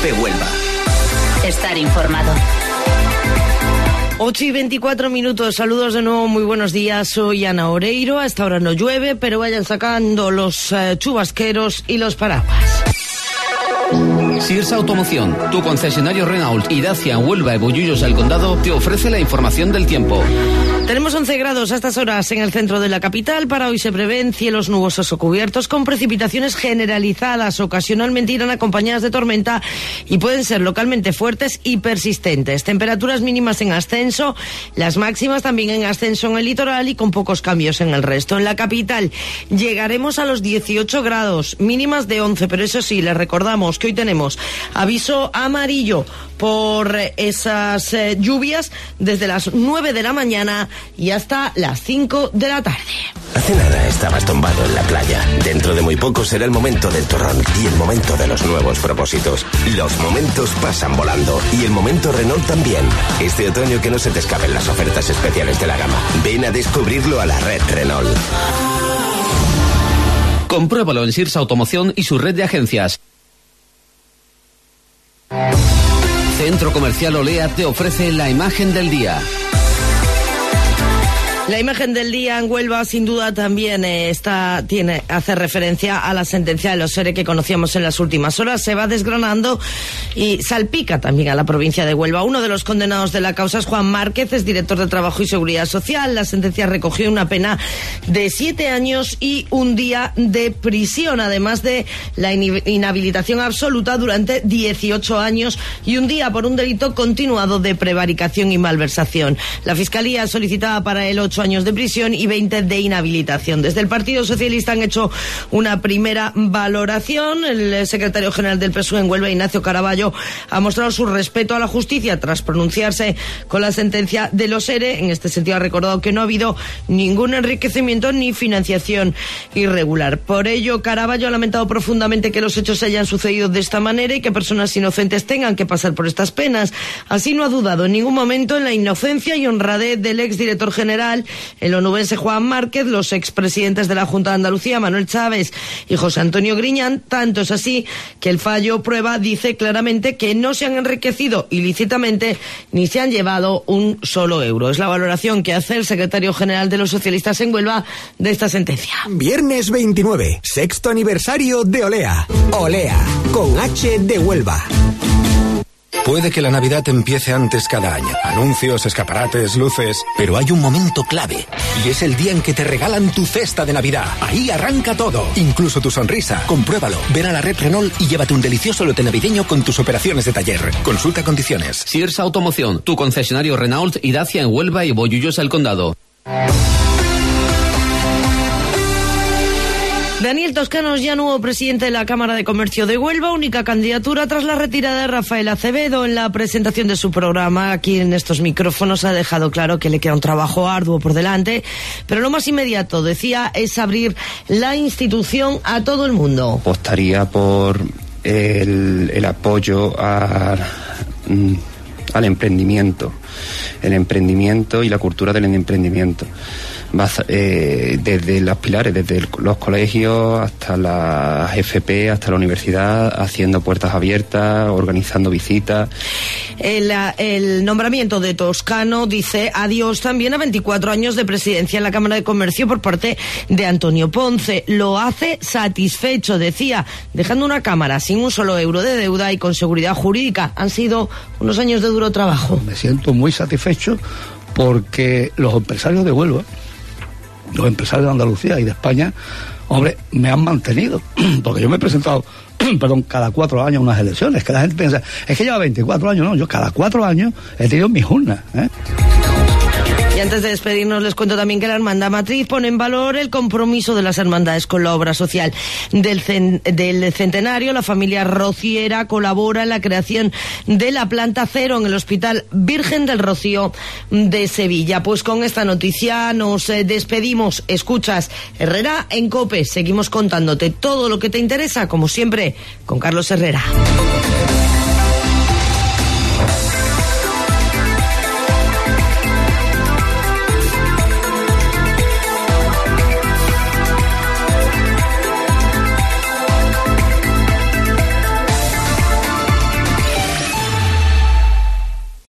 Cope Huelva. Estar informado. 8:24. Saludos de nuevo, muy buenos días. Soy Ana Oreiro. A esta hora no llueve, pero vayan sacando los chubasqueros y los paraguas. Sears Automoción, tu concesionario Renault y Dacia en Huelva y Bollullos al Condado, te ofrece la información del tiempo. Tenemos 11 grados a estas horas en el centro de la capital. Para hoy se prevén cielos nubosos o cubiertos con precipitaciones generalizadas. Ocasionalmente irán acompañadas de tormenta y pueden ser localmente fuertes y persistentes. Temperaturas mínimas en ascenso, las máximas también en ascenso en el litoral y con pocos cambios en el resto. En la capital llegaremos a los 18 grados, mínimas de 11, pero eso sí, les recordamos que hoy tenemos aviso amarillo por esas lluvias desde las 9 de la mañana y hasta las 5 de la tarde. Hace nada estabas tumbado en la playa. Dentro de muy poco será el momento del turrón y el momento de los nuevos propósitos. Los momentos pasan volando y el momento Renault también. Este otoño que no se te escapen las ofertas especiales de la gama. Ven a descubrirlo a la red Renault. Compruébalo en Sears Automoción y su red de agencias. Centro Comercial Olea te ofrece la imagen del día. La imagen del día en Huelva sin duda también hace referencia a la sentencia de los ERE que conocíamos en las últimas horas. Se va desgranando y salpica también a la provincia de Huelva. Uno de los condenados de la causa es Juan Márquez, es director de Trabajo y Seguridad Social. La sentencia recogió una pena de 7 años y 1 día de prisión, además de la inhabilitación absoluta durante 18 años y 1 día por un delito continuado de prevaricación y malversación. La Fiscalía solicitaba para él 8 años de prisión y 20 de inhabilitación. Desde el Partido Socialista han hecho una primera valoración. El secretario general del PSOE en Huelva, Ignacio Caraballo, ha mostrado su respeto a la justicia tras pronunciarse con la sentencia de los ERE. En este sentido ha recordado que no ha habido ningún enriquecimiento ni financiación irregular. Por ello, Caraballo ha lamentado profundamente que los hechos hayan sucedido de esta manera y que personas inocentes tengan que pasar por estas penas. Así no ha dudado en ningún momento en la inocencia y honradez del exdirector general, el onubense Juan Márquez, los expresidentes de la Junta de Andalucía, Manuel Chávez y José Antonio Griñán. Tanto es así que el fallo prueba dice claramente que no se han enriquecido ilícitamente ni se han llevado un solo euro. Es la valoración que hace el secretario general de los socialistas en Huelva de esta sentencia. Viernes 29, 6º aniversario de Olea. Olea, con H de Huelva. Puede que la Navidad empiece antes cada año. Anuncios, escaparates, luces. Pero hay un momento clave. Y es el día en que te regalan tu cesta de Navidad. Ahí arranca todo. Incluso tu sonrisa. Compruébalo. Ven a la red Renault y llévate un delicioso lote navideño con tus operaciones de taller. Consulta condiciones. Sears Automoción, tu concesionario Renault y Dacia en Huelva y Bollullos al Condado. Daniel Toscano es ya nuevo presidente de la Cámara de Comercio de Huelva, única candidatura tras la retirada de Rafael Acevedo. En la presentación de su programa aquí en estos micrófonos ha dejado claro que le queda un trabajo arduo por delante, pero lo más inmediato, decía, es abrir la institución a todo el mundo. Apostaría por el apoyo al emprendimiento, el emprendimiento y la cultura del emprendimiento. Desde los pilares, desde los colegios hasta la FP, hasta la universidad, haciendo puertas abiertas, organizando visitas. El nombramiento de Toscano dice adiós también a 24 años de presidencia en la Cámara de Comercio por parte de Antonio Ponce. Lo hace satisfecho, decía, dejando una Cámara sin un solo euro de deuda y con seguridad jurídica. Han sido unos años de duro trabajo. Me siento muy satisfecho porque los empresarios de Huelva, los empresarios de Andalucía y de España, hombre, me han mantenido, porque yo me he presentado, cada 4 años unas elecciones, que la gente piensa, es que lleva 24 años, no, yo cada 4 años he tenido mis urnas, Y antes de despedirnos les cuento también que la Hermandad Matriz pone en valor el compromiso de las hermandades con la obra social del centenario. La familia Rociera colabora en la creación de la planta cero en el Hospital Virgen del Rocío de Sevilla. Pues con esta noticia nos despedimos. Escuchas Herrera en COPE. Seguimos contándote todo lo que te interesa, como siempre, con Carlos Herrera.